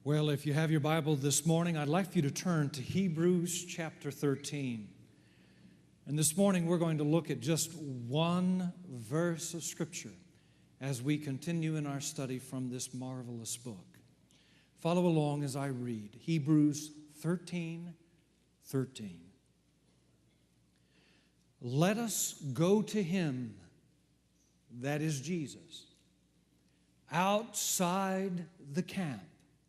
Well, if you have your Bible this morning, I'd like for you to turn to Hebrews chapter 13. And this morning we're going to look at just one verse of Scripture as we continue in our study from this marvelous book. Follow along as I read Hebrews 13:13. Let us go to Him, that is Jesus, outside the camp,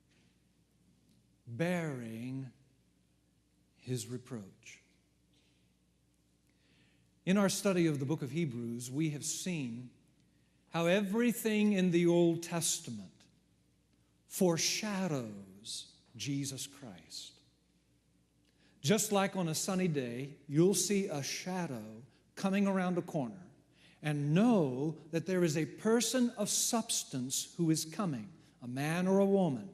bearing His reproach. In our study of the book of Hebrews, we have seen how everything in the Old Testament foreshadows Jesus Christ. Just like on a sunny day, you'll see a shadow coming around a corner and know that there is a person of substance who is coming, a man or a woman.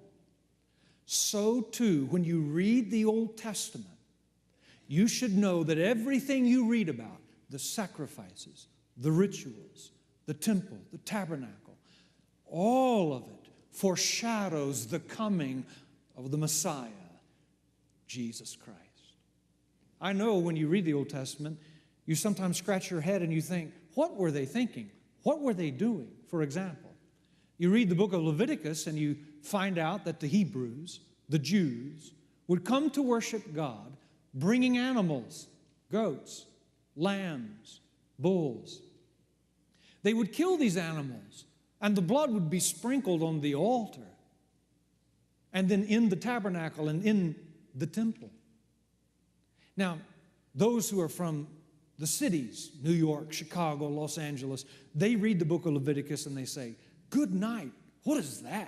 So too, when you read the Old Testament, you should know that everything you read about, the sacrifices, the rituals, the temple, the tabernacle, all of it foreshadows the coming of the Messiah, Jesus Christ. I know when you read the Old Testament, you sometimes scratch your head and you think, what were they thinking? What were they doing? For example, you read the book of Leviticus and you find out that the Hebrews, the Jews, would come to worship God bringing animals, goats, lambs, bulls. They would kill these animals and the blood would be sprinkled on the altar and then in the tabernacle and in the temple. Now, those who are from the cities, New York, Chicago, Los Angeles, they read the book of Leviticus and they say, good night, what is that?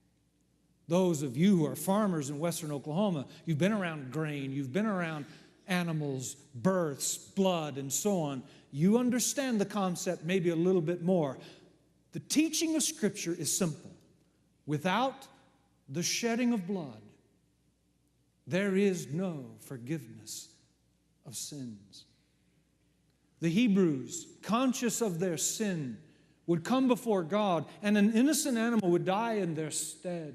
Those of you who are farmers in western Oklahoma, you've been around grain, you've been around animals, births, blood, and so on. You understand the concept maybe a little bit more. The teaching of Scripture is simple. Without the shedding of blood, there is no forgiveness of sins. The Hebrews, conscious of their sin, would come before God and an innocent animal would die in their stead.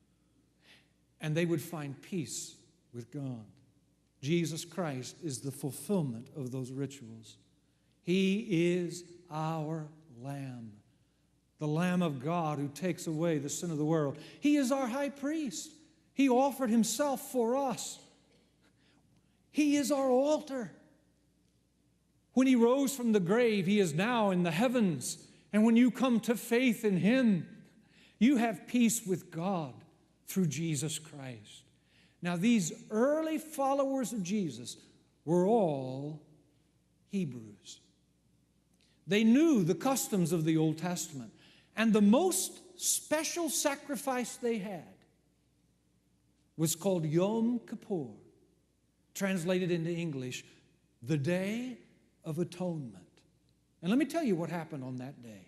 And they would find peace with God. Jesus Christ is the fulfillment of those rituals. He is our Lamb, the Lamb of God who takes away the sin of the world. He is our high priest. He offered Himself for us. He is our altar. When He rose from the grave, He is now in the heavens. And when you come to faith in Him, you have peace with God through Jesus Christ. Now, these early followers of Jesus were all Hebrews. They knew the customs of the Old Testament, and the most special sacrifice they had was called Yom Kippur, translated into English, the Day of Atonement. And let me tell you what happened on that day.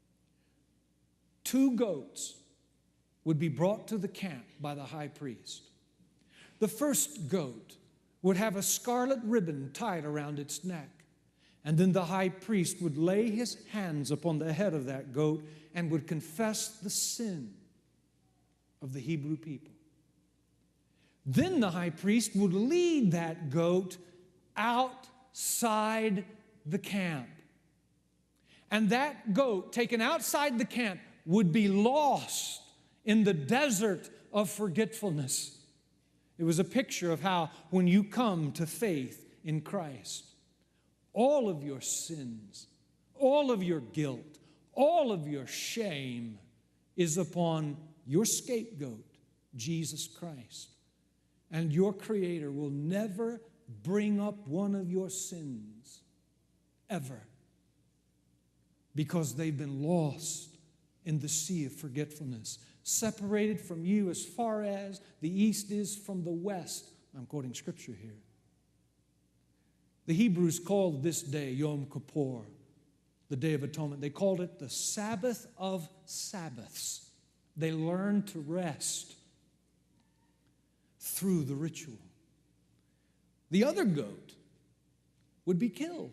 2 goats would be brought to the camp by the high priest. The first goat would have a scarlet ribbon tied around its neck. And then the high priest would lay his hands upon the head of that goat and would confess the sin of the Hebrew people. Then the high priest would lead that goat outside the camp. And that goat, taken outside the camp, would be lost in the desert of forgetfulness. It was a picture of how when you come to faith in Christ, all of your sins, all of your guilt, all of your shame is upon your scapegoat, Jesus Christ. And your Creator will never bring up one of your sins, ever, because they've been lost in the sea of forgetfulness, separated from you as far as the east is from the west. I'm quoting Scripture here. The Hebrews called this day Yom Kippur, the Day of Atonement. They called it the Sabbath of Sabbaths. They learned to rest through the ritual. The other goat would be killed.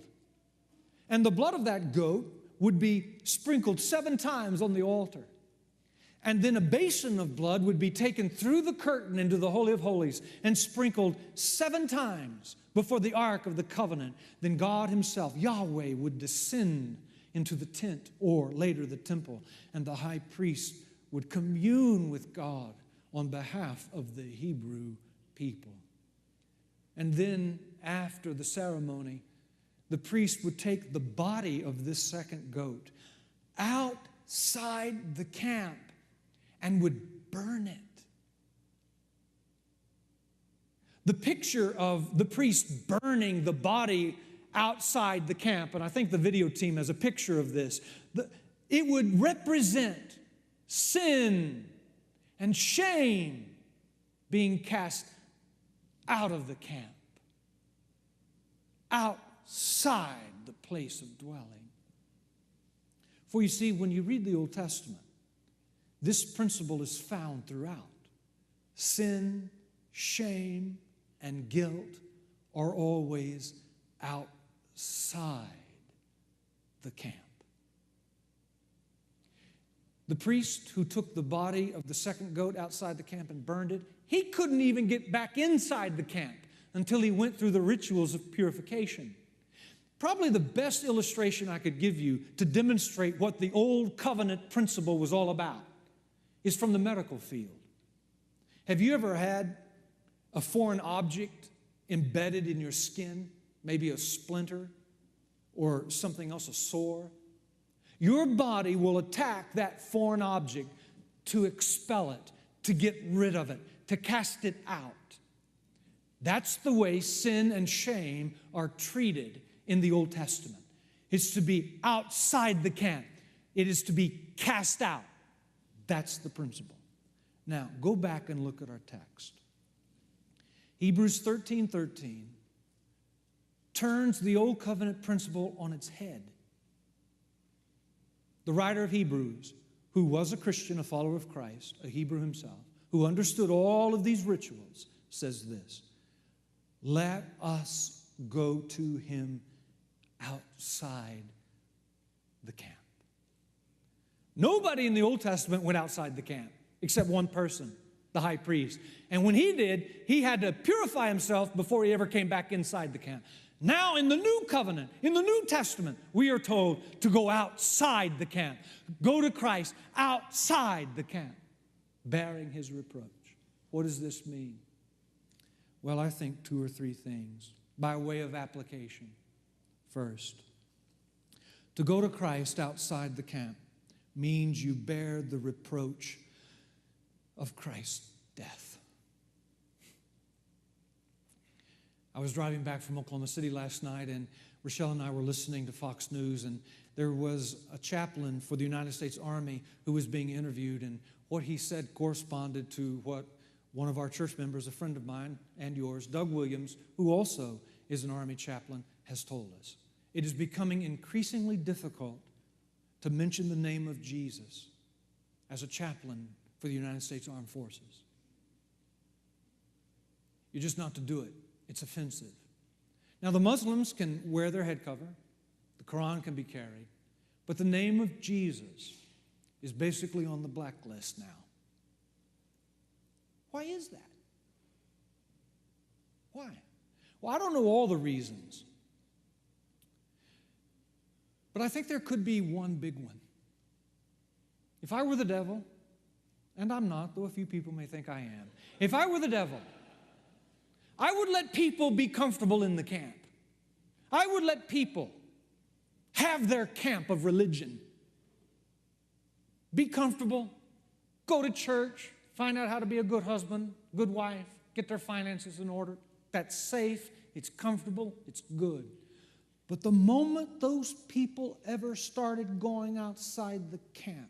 And the blood of that goat would be sprinkled 7 times on the altar. And then a basin of blood would be taken through the curtain into the Holy of Holies and sprinkled 7 times before the Ark of the Covenant. Then God himself, Yahweh, would descend into the tent, or later the temple, and the high priest would commune with God on behalf of the Hebrew people. And then after the ceremony, the priest would take the body of this second goat outside the camp and would burn it. The picture of the priest burning the body outside the camp, and I think the video team has a picture of this, it would represent sin and shame being cast out of the camp, outside the place of dwelling. For you see, when you read the Old Testament, this principle is found throughout. Sin, shame, and guilt are always outside the camp. The priest who took the body of the second goat outside the camp and burned it, he couldn't even get back inside the camp until he went through the rituals of purification. Probably the best illustration I could give you to demonstrate what the old covenant principle was all about is from the medical field. Have you ever had a foreign object embedded in your skin, maybe a splinter or something else, a sore? Your body will attack that foreign object to expel it, to get rid of it, to cast it out. That's the way sin and shame are treated in the Old Testament. It's to be outside the camp. It is to be cast out. That's the principle. Now, go back and look at our text. Hebrews 13:13 turns the Old Covenant principle on its head. The writer of Hebrews, who was a Christian, a follower of Christ, a Hebrew himself, who understood all of these rituals, says this: let us go to him outside the camp. Nobody in the Old Testament went outside the camp except one person, the high priest. And when he did, he had to purify himself before he ever came back inside the camp. Now in the New Covenant, in the New Testament, we are told to go outside the camp. Go to Christ outside the camp, bearing his reproach. What does this mean? Well, I think 2 or 3 things by way of application. First, to go to Christ outside the camp means you bear the reproach of Christ's death. I was driving back from Oklahoma City last night, and Rochelle and I were listening to Fox News, and there was a chaplain for the United States Army who was being interviewed, and what he said corresponded to what one of our church members, a friend of mine and yours, Doug Williams, who also is an Army chaplain, has told us. It is becoming increasingly difficult to mention the name of Jesus as a chaplain for the United States Armed Forces. You're just not to do it. It's offensive. Now, the Muslims can wear their head cover. The Quran can be carried. But the name of Jesus is basically on the blacklist now. Why is that? Why? Well, I don't know all the reasons. But I think there could be one big one. If I were the devil, and I'm not, though a few people may think I am. If I were the devil, I would let people be comfortable in the camp. I would let people have their camp of religion. Be comfortable, go to church, find out how to be a good husband, good wife, get their finances in order. That's safe, it's comfortable, it's good. But the moment those people ever started going outside the camp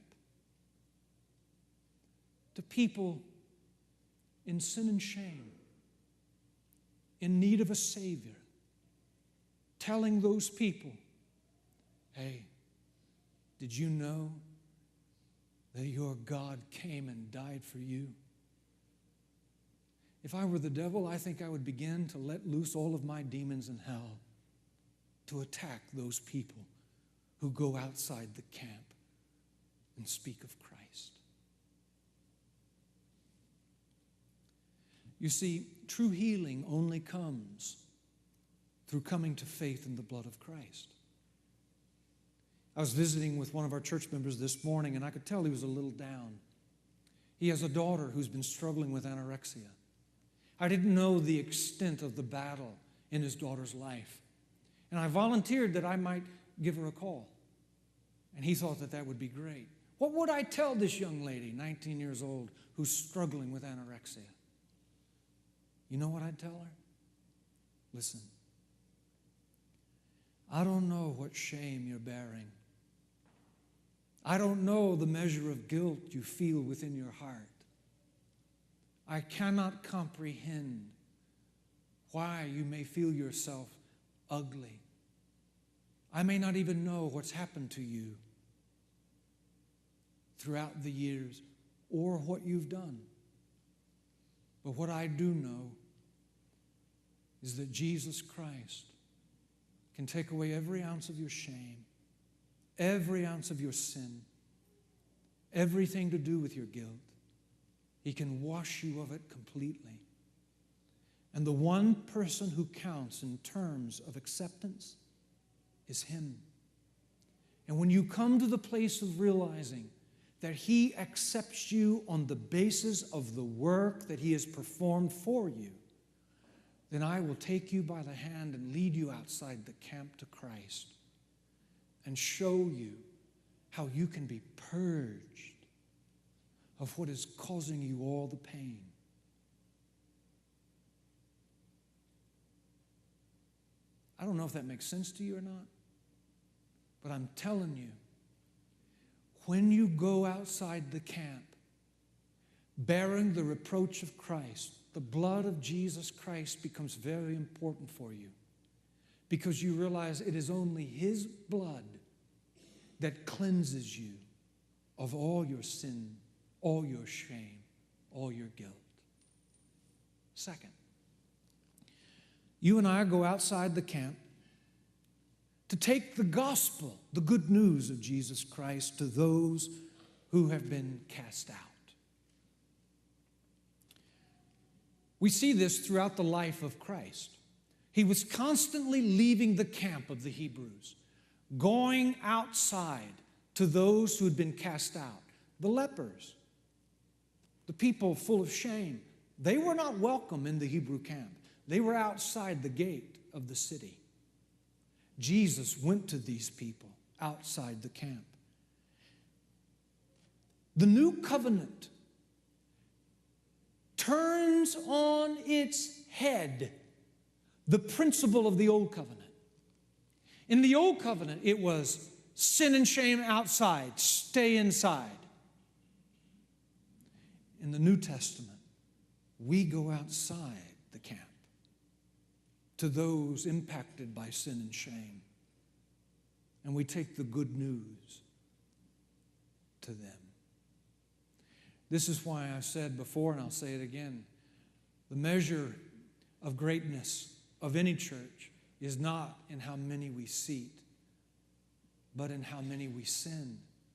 to people in sin and shame, in need of a Savior, telling those people, hey, did you know that your God came and died for you? If I were the devil, I think I would begin to let loose all of my demons in hell to attack those people who go outside the camp and speak of Christ. You see, true healing only comes through coming to faith in the blood of Christ. I was visiting with one of our church members this morning, and I could tell he was a little down. He has a daughter who's been struggling with anorexia. I didn't know the extent of the battle in his daughter's life, and I volunteered that I might give her a call. And he thought that that would be great. What would I tell this young lady, 19 years old, who's struggling with anorexia? You know what I'd tell her? Listen, I don't know what shame you're bearing. I don't know the measure of guilt you feel within your heart. I cannot comprehend why you may feel yourself ugly. I may not even know what's happened to you throughout the years or what you've done. But what I do know is that Jesus Christ can take away every ounce of your shame, every ounce of your sin, everything to do with your guilt. He can wash you of it completely. And the one person who counts in terms of acceptance is Him. And when you come to the place of realizing that He accepts you on the basis of the work that He has performed for you, then I will take you by the hand and lead you outside the camp to Christ and show you how you can be purged of what is causing you all the pain. I don't know if that makes sense to you or not, but I'm telling you, when you go outside the camp bearing the reproach of Christ, the blood of Jesus Christ becomes very important for you, because you realize it is only His blood that cleanses you of all your sin, all your shame, all your guilt. Second, you and I go outside the camp to take the gospel, the good news of Jesus Christ, to those who have been cast out. We see this throughout the life of Christ. He was constantly leaving the camp of the Hebrews, going outside to those who had been cast out. The lepers, the people full of shame, they were not welcome in the Hebrew camp. They were outside the gate of the city. Jesus went to these people outside the camp. The new covenant turns on its head the principle of the old covenant. In the old covenant, it was sin and shame outside, stay inside. In the New Testament, we go outside the camp to those impacted by sin and shame, and we take the good news to them. This is why I've said before, and I'll say it again, the measure of greatness of any church is not in how many we seat, but in how many we send.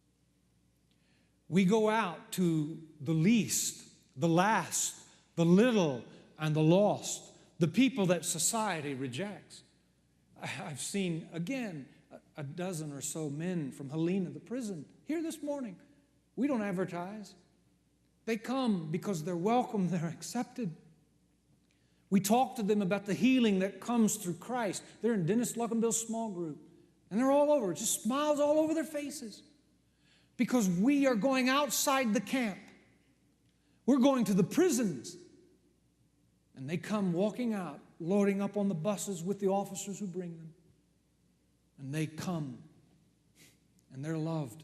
We go out to the least, the last, the little, and the lost, the people that society rejects. I've seen, again, a dozen or so men from Helena, the prison, here this morning. We don't advertise. They come because they're welcome, they're accepted. We talk to them about the healing that comes through Christ. They're in Dennis Luckenbill's small group, and they're all over, just smiles all over their faces, because we are going outside the camp. We're going to the prisons, and they come walking out, loading up on the buses with the officers who bring them, and they come, and they're loved.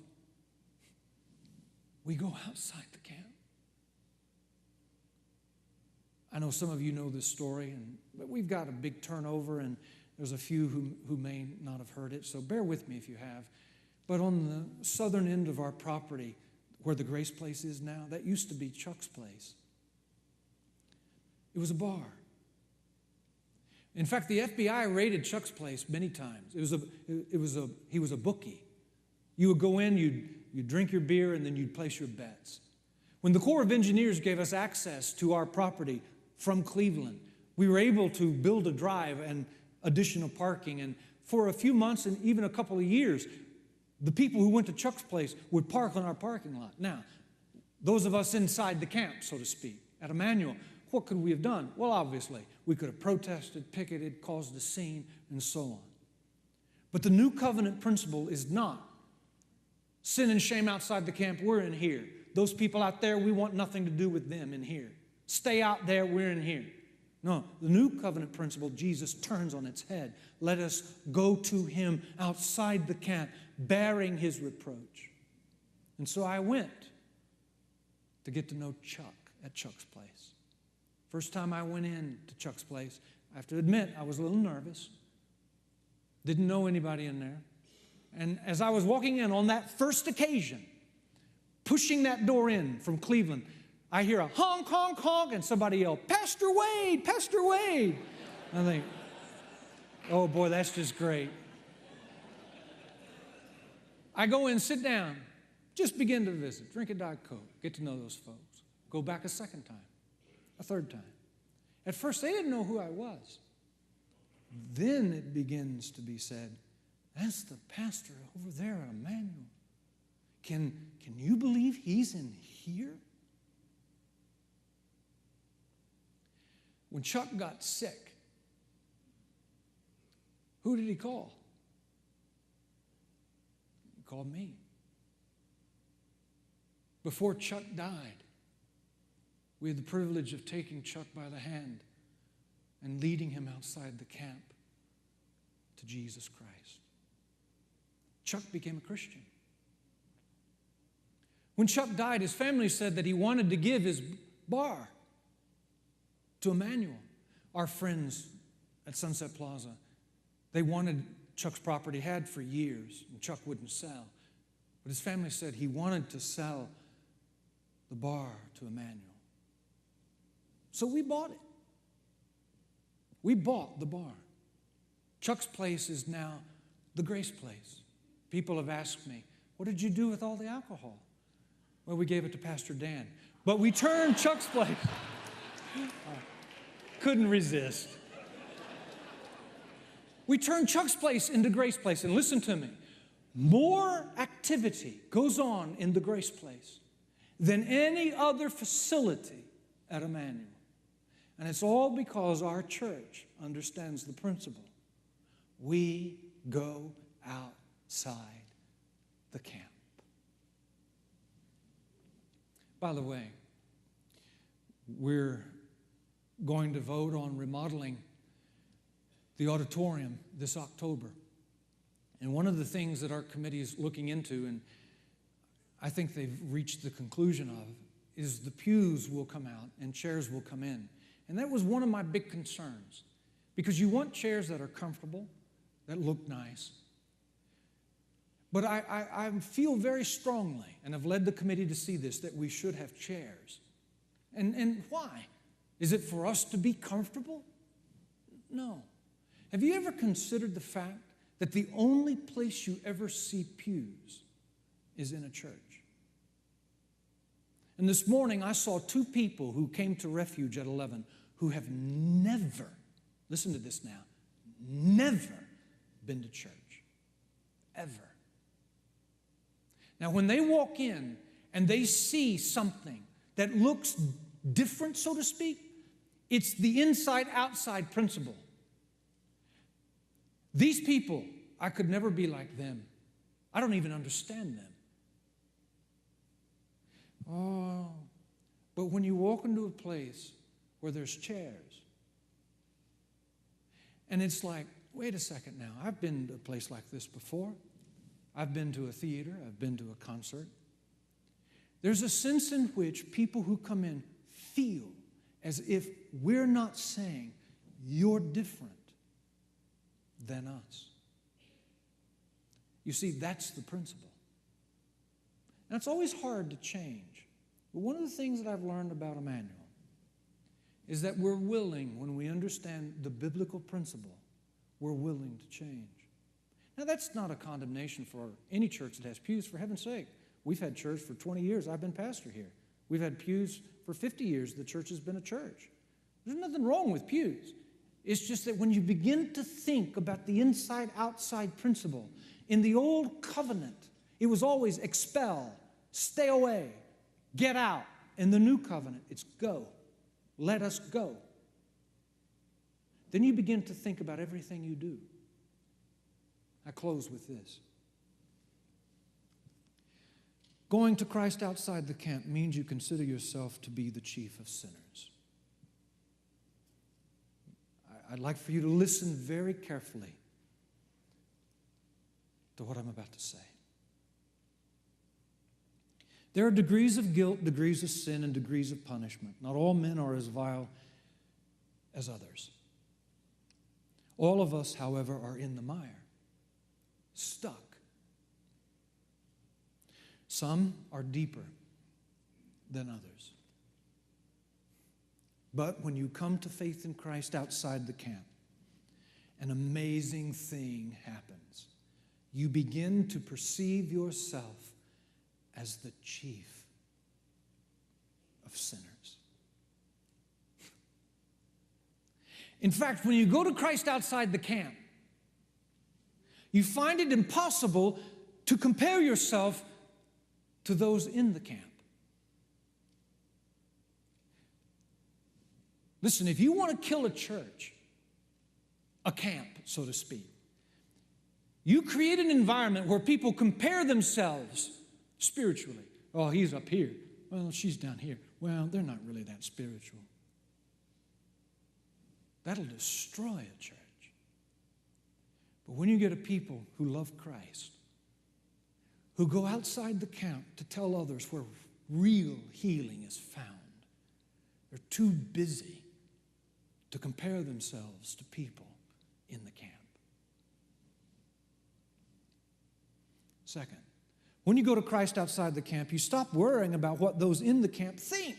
We go outside the camp. I know some of you know this story, but we've got a big turnover, and there's a few who may not have heard it, so bear with me if you have. But on the southern end of our property, where the Grace Place is now, that used to be Chuck's place. It was a bar. In fact, the FBI raided Chuck's place many times. He was a bookie. You would go in, you'd drink your beer, and then you'd place your bets. When the Corps of Engineers gave us access to our property from Cleveland. We were able to build a drive and additional parking. And for a few months and even a couple of years, the people who went to Chuck's place would park on our parking lot. Now, those of us inside the camp, so to speak, at Emmanuel, what could we have done? Well, obviously, we could have protested, picketed, caused a scene, and so on. But the new covenant principle is not sin and shame outside the camp, we're in here. Those people out there, we want nothing to do with them in here. Stay out there, we're in here. No, the new covenant principle, Jesus turns on its head. Let us go to him outside the camp, bearing his reproach. And so I went to get to know Chuck at Chuck's place. First time I went in to Chuck's place, I have to admit, I was a little nervous. Didn't know anybody in there. And as I was walking in on that first occasion, pushing that door in from Cleveland, I hear a honk, honk, honk, and somebody yell, Pastor Wade, Pastor Wade. And I think, oh boy, that's just great. I go in, sit down, just begin to visit, drink a Diet Coke, get to know those folks. Go back a second time, a third time. At first, they didn't know who I was. Then it begins to be said, that's the pastor over there at Emmanuel. Can you believe he's in here? When Chuck got sick, who did he call? He called me. Before Chuck died, we had the privilege of taking Chuck by the hand and leading him outside the camp to Jesus Christ. Chuck became a Christian. When Chuck died, his family said that he wanted to give his bar to Emmanuel. Our friends at Sunset Plaza, they wanted Chuck's property, had for years, and Chuck wouldn't sell. But his family said he wanted to sell the bar to Emmanuel. So we bought it. We bought the bar. Chuck's place is now the Grace Place. People have asked me, what did you do with all the alcohol? Well, we gave it to Pastor Dan. But we turned Chuck's place. Couldn't resist. We turned Chuck's place into Grace Place. And listen to me. More activity goes on in the Grace Place than any other facility at Emmanuel. And it's all because our church understands the principle. We go outside the camp. By the way, we're going to vote on remodeling the auditorium this October. And one of the things that our committee is looking into, and I think they've reached the conclusion of, is the pews will come out and chairs will come in. And that was one of my big concerns, because you want chairs that are comfortable, that look nice. But I feel very strongly, and I've led the committee to see this, that we should have chairs. And why? Is it for us to be comfortable? No. Have you ever considered the fact that the only place you ever see pews is in a church? And this morning I saw two people who came to Refuge at 11 who have never, listen to this now, never been to church. Ever. Now, when they walk in and they see something that looks different, so to speak, it's the inside-outside principle. These people, I could never be like them. I don't even understand them. Oh, but when you walk into a place where there's chairs, and it's like, wait a second now, I've been to a place like this before. I've been to a theater, I've been to a concert. There's a sense in which people who come in feel as if we're not saying, you're different than us. You see, that's the principle. And it's always hard to change. But one of the things that I've learned about Emmanuel is that we're willing, when we understand the biblical principle, we're willing to change. Now, that's not a condemnation for any church that has pews, for heaven's sake. We've had church for 20 years. I've been pastor here. We've had pews for 50 years. The church has been a church. There's nothing wrong with pews. It's just that when you begin to think about the inside-outside principle, in the old covenant, it was always expel, stay away, get out. In the new covenant, it's go. Let us go. Then you begin to think about everything you do. I close with this. Going to Christ outside the camp means you consider yourself to be the chief of sinners. I'd like for you to listen very carefully to what I'm about to say. There are degrees of guilt, degrees of sin, and degrees of punishment. Not all men are as vile as others. All of us, however, are in the mire, stuck. Some are deeper than others. But when you come to faith in Christ outside the camp, an amazing thing happens. You begin to perceive yourself as the chief of sinners. In fact, when you go to Christ outside the camp, you find it impossible to compare yourself to those in the camp. Listen, if you want to kill a church, a camp, so to speak, you create an environment where people compare themselves spiritually. Oh, he's up here. Well, she's down here. Well, they're not really that spiritual. That'll destroy a church. But when you get a people who love Christ, who go outside the camp to tell others where real healing is found, they're too busy to compare themselves to people in the camp. Second, when you go to Christ outside the camp, you stop worrying about what those in the camp think.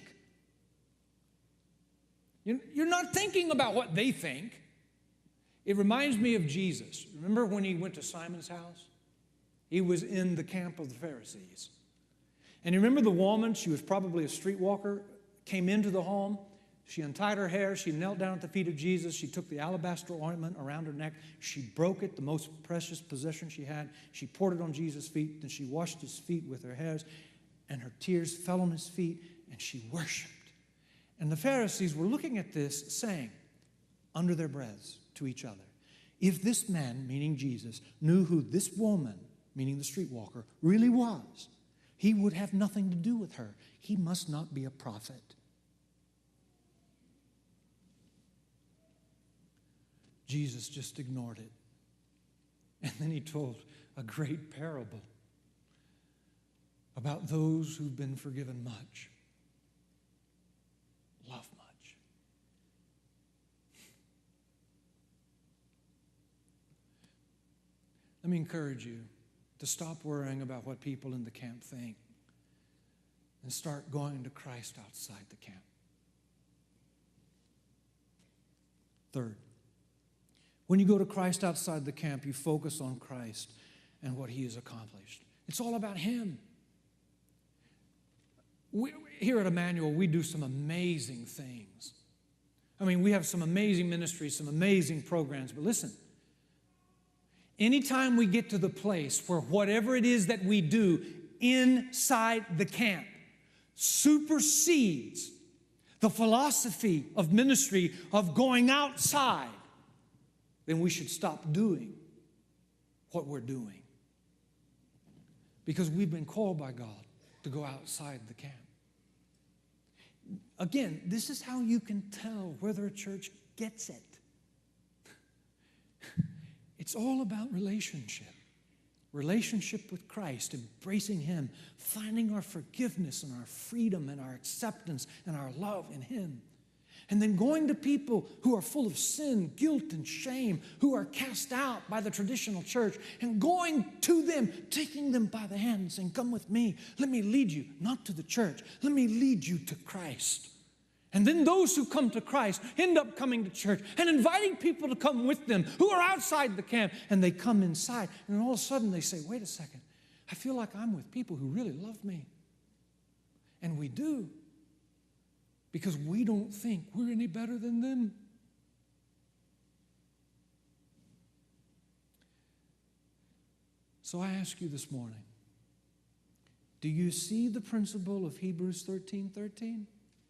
You're not thinking about what they think. It reminds me of Jesus. Remember when he went to Simon's house? He was in the camp of the Pharisees. And you remember the woman, she was probably a streetwalker, came into the home. She untied her hair. She knelt down at the feet of Jesus. She took the alabaster ointment around her neck. She broke it, the most precious possession she had. She poured it on Jesus' feet. Then she washed his feet with her hairs. And her tears fell on his feet. And she worshiped. And the Pharisees were looking at this, saying under their breaths to each other, if this man, meaning Jesus, knew who this woman, meaning the streetwalker, really was, he would have nothing to do with her. He must not be a prophet. Jesus just ignored it. And then he told a great parable about those who've been forgiven much love much. Let me encourage you to stop worrying about what people in the camp think and start going to Christ outside the camp. Third, when you go to Christ outside the camp, you focus on Christ and what he has accomplished. It's all about him. Here at Emmanuel, we do some amazing things. I mean, we have some amazing ministries, some amazing programs. But listen, anytime we get to the place where whatever it is that we do inside the camp supersedes the philosophy of ministry of going outside, then we should stop doing what we're doing. Because we've been called by God to go outside the camp. Again, this is how you can tell whether a church gets it. It's all about relationship. Relationship with Christ, embracing him, finding our forgiveness and our freedom and our acceptance and our love in him. And then going to people who are full of sin, guilt, and shame, who are cast out by the traditional church, and going to them, taking them by the hand and saying, come with me. Let me lead you, not to the church. Let me lead you to Christ. And then those who come to Christ end up coming to church and inviting people to come with them who are outside the camp. And they come inside, and all of a sudden they say, wait a second, I feel like I'm with people who really love me. And we do. because we don't think we're any better than them. So I ask you this morning, do you see the principle of Hebrews 13:13?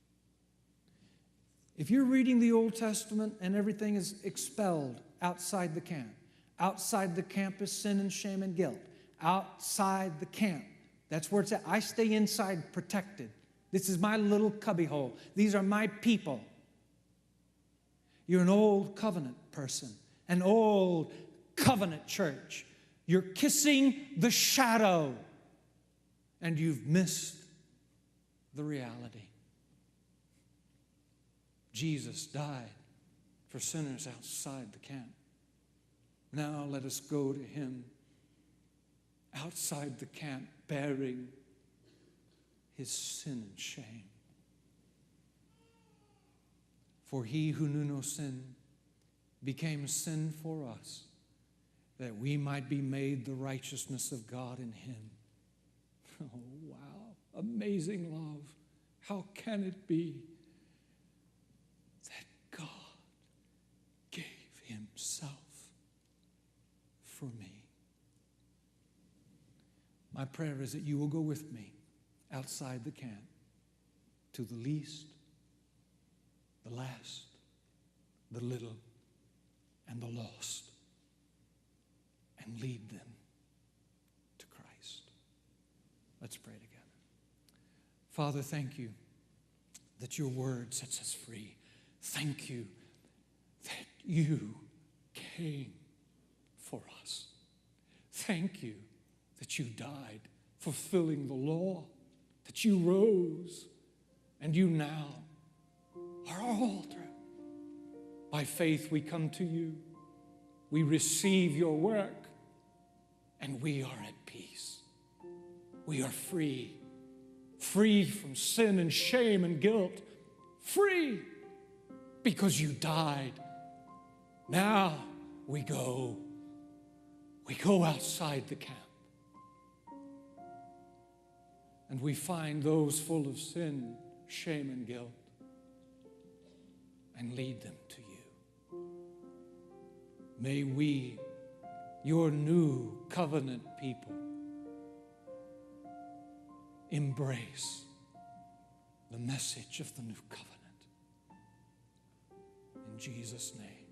If you're reading the Old Testament and everything is expelled outside the camp, outside the camp is sin and shame and guilt. Outside the camp, that's where it's at. I stay inside protected. This is my little cubbyhole. These are my people. You're an old covenant person, an old covenant church. You're kissing the shadow, and you've missed the reality. Jesus died for sinners outside the camp. Now let us go to him outside the camp, bearing his sin and shame. For he who knew no sin became sin for us, that we might be made the righteousness of God in him. Oh, wow. Amazing love. How can it be that God gave himself for me? My prayer is that you will go with me outside the camp to the least, the last, the little, and the lost, and lead them to Christ. Let's pray together. Father, thank you that your word sets us free. Thank you that you came for us. Thank you that you died, fulfilling the law, that you rose, and you now are our altar. By faith we come to you. We receive your work, and we are at peace. We are free. Free from sin and shame and guilt. Free because you died. Now we go outside the camp. And we find those full of sin, shame, and guilt, and lead them to you. May we, your new covenant people, embrace the message of the new covenant. In Jesus' name.